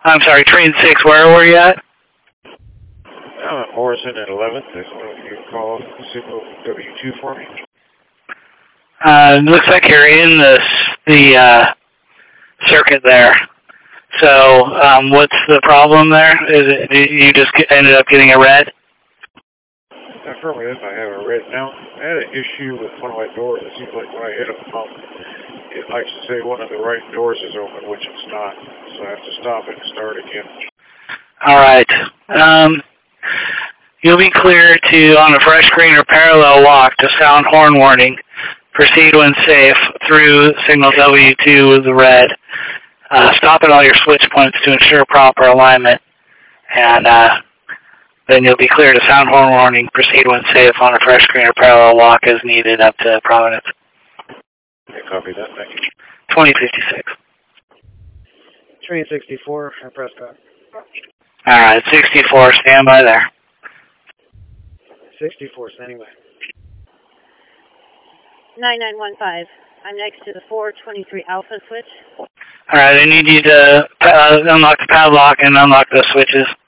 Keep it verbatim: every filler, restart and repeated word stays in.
I'm sorry, train six, where were you at? I'm at Morrison at eleventh. If you call Signal W two for me. Uh, looks like you're in the, the uh, circuit there. So, um, what's the problem there? Is it you just get, ended up getting a red? Affirmative, I have a red now. I had an issue with one of my doors. It seems like when I hit a pump, it likes to say one of the right doors is open, which it's not. So I have to stop it and start again. All right. Um, you'll be clear to, on a fresh green or parallel walk, to sound horn warning. Proceed when safe through signal W two with the red. Uh, stop at all your switch points to ensure proper alignment. And uh, then you'll be clear to sound horn warning. Proceed when safe on a fresh green or parallel walk as needed up to Providence. Okay, copy that. Thank you. twenty fifty-six. Train sixty-four at Prescott. All right, sixty-four, stand by there. sixty-four, standing by. nine nine one five. I'm next to the four twenty-three Alpha switch. All right, I need you to uh, unlock the padlock and unlock the switches.